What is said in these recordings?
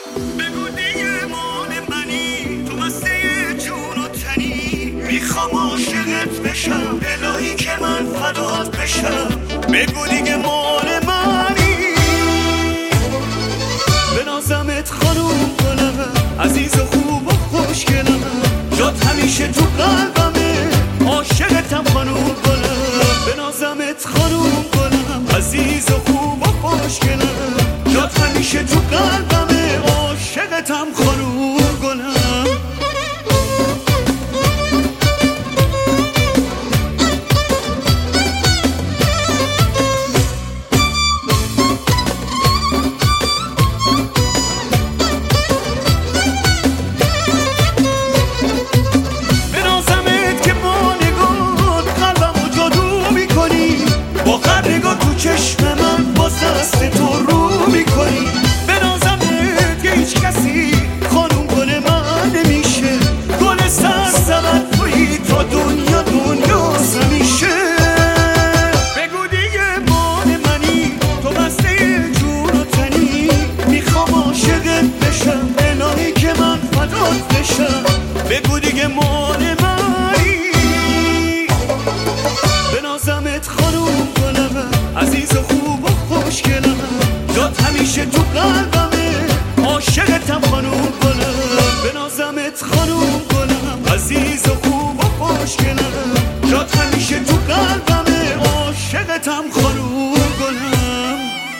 بگو دیگه مال منی، تو مسته جون و تنی، میخوام عاشقت بشم الهی که من فدات بشم. بگو دیگه مال منی، بنازمت خانوم گلم، عزیز و خوب و خوشگلم، جات همیشه تو قلبمه، عاشقتم خانوم گلم. بنازمت خانوم گلم، عزیز و خوب و خوشگلم، جات همیشه تو قلبمه، عاشقتم خانوم گلم. چشم من با دست تو رو میکنی، بنازمت که هیچ کسی خانوم گل من نمیشه، گل سرسبد تویی تا دنیا دنیاست همیشه. بگو دیگه مال منی، تو بسته جون و تنی، میخوام عاشقت بشم الهی که من فدات بشم. بگو دیگه مال منی، بنازمت خانوم گلم، عزیز و خوب و خوشگلم، جات همیشه تو قلبمه، عاشقتم خانوم گلم. بنازمت خانوم گلم، عزیز و خوب و خوشگلم، جات همیشه تو قلبمه، عاشقتم خانوم گلم.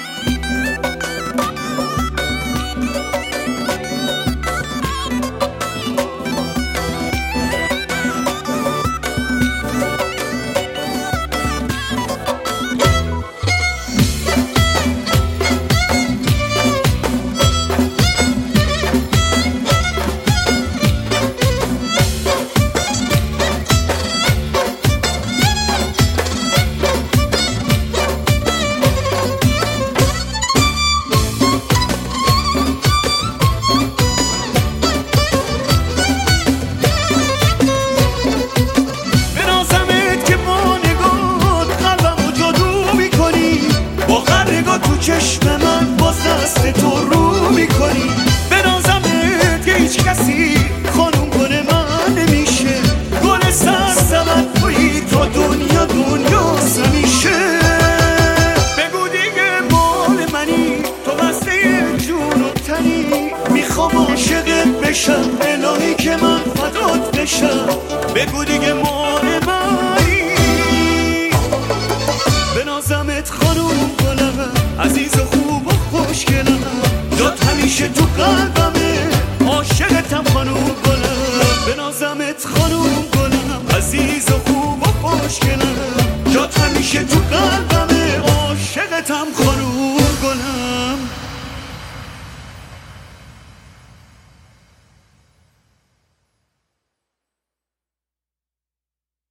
چشم من با دست تو رو میکنی، بنازمت که هیچ کسی خانوم گل من نمیشه، گل سرسبد تویی تا دنیا دنیاست همیشه. بگو دیگه مال منی، تو بسته جون و تنی، میخوام عاشقت بشم الهی که من فدات بشم. بگو دیگه مال منی، بنازمت خانوم گلم، عزیز و خوب و خوشگلم، جات همیشه تو قلبمه، عاشقتم خانوم گلم. بنازمت خانوم گلم، عزیز و خوب و خوشگلم، جات همیشه تو